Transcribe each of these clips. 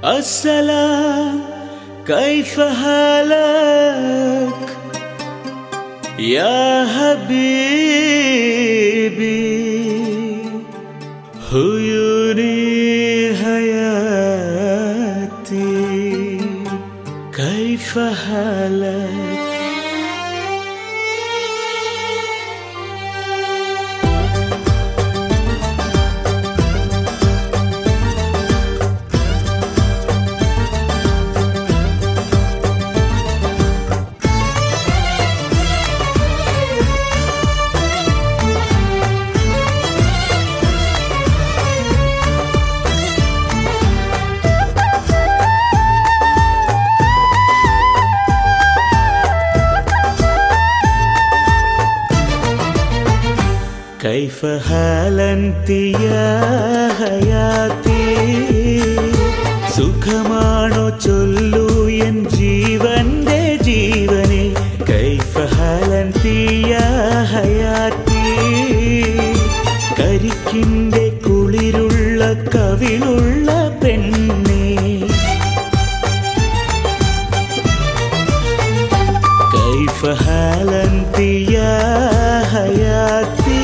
السلام كيف حالك يا حبيبي عيوني حياتي كيف حالك كيف حال أنت يا حياتي സുഖമാണോ ചൊല്ലൂ എൻ ജീവന്റെ ജീവനെ كيف حال أنت يا حياتي കരിക്കിന്റെ കുളിരുള്ള കവിളുള്ള പെണ്ണേ كيف حال أنت يا حياتي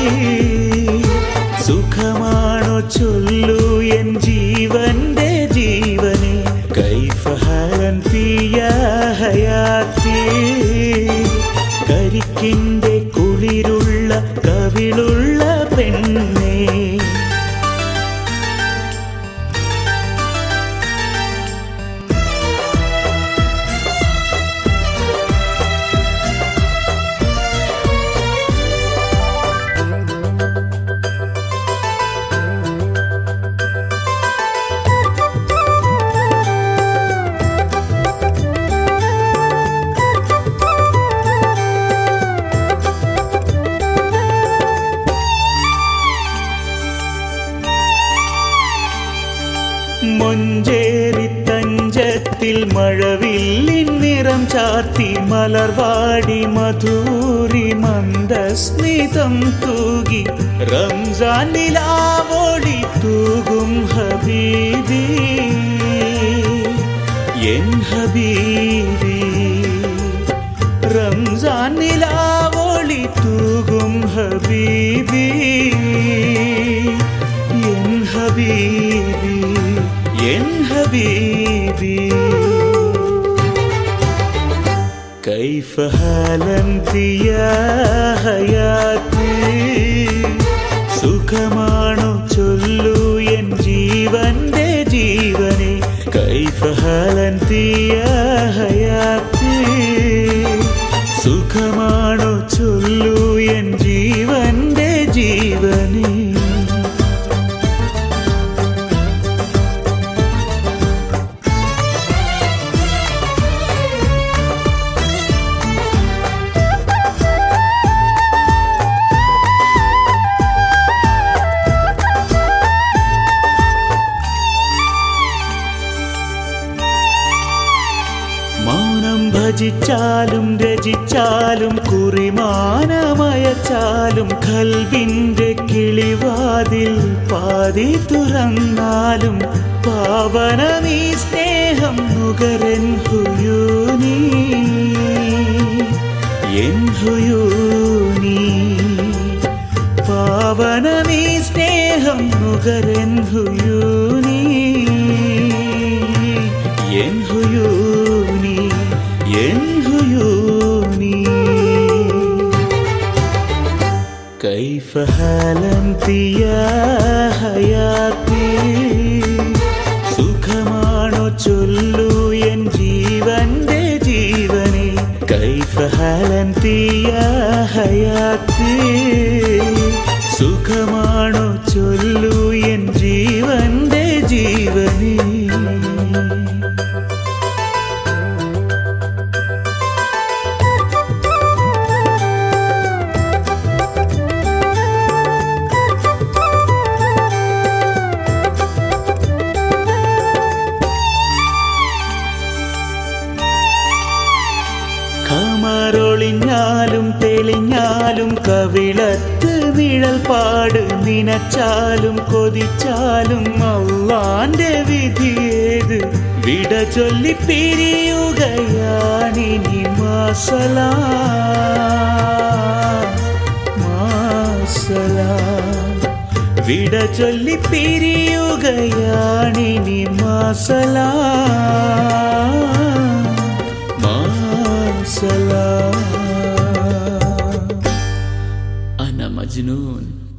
സുഖമാണോ ചൊല്ലൂ എൻ ജീവന്റെ ജീവനെ كيف حال أنت يا حياتي കരിക്കിന്റെ കുളിരുള്ള കവിളുള്ള പെണ്ണേ മൊഞ്ചേരി തഞ്ചത്തിൽ മഴവില്ലിൻ നിറം ചാർത്തി മലർവാടി മധുരി മന്ദസ്മിതം തൂകി റംസാൻ നിലാവോടി തൂകും ഹബീബി എൻ ഹബീബി റംസാൻ നിലാവോടി തൂകും ഹബീബി എൻ ഹബീബി എൻ ഹബീബി كيف حال أنت يا حياتي സുഖമാണോ ചൊല്ലൂ എൻ ജീവന്റെ ജീവനെ كيف حال أنت يا حياتي സുഖമാണോ ചൊല്ലൂ എൻ ജീവന്റെ ജീവനെ മൗനം ഭജിച്ചാലും രചിച്ചാലും കുറിമാനമയച്ചാലും ഖൽബിന്റെ കിളിവാതിൽ പാതി തുറന്നാലും പാവനമീ സ്നേഹം നുകരൻ ഹുയൂനി എൻ ഹുയൂനി പാവനമീ സ്നേഹം നുകരൻ ഹുയൂനി എൻ ഹുയൂനി എൻ ഹുയൂനി كيف حال أنت يا حياتي സുഖമാണോ ചൊല്ലൂ എൻ ജീവന്റെ ജീവനെ كيف حال أنت يا حياتي സുഖമാണോ ചൊല്ലൂ എൻ ജീവന്റെ ജീവനെ കമറൊളിഞ്ഞാലും തെളിഞ്ഞാലും കവിളത്ത് നിഴൽ പാട് നിന നനച്ചാലും കൊതിച്ചാലും അല്ലാന്റെ വിധിയേത് വിട ചൊല്ലി പിരിയുകയാണിനി മാസലാം വിട ചൊല്ലി പിരിയുകയാണിനി മാസലാം. അന മജ്നൂൻ.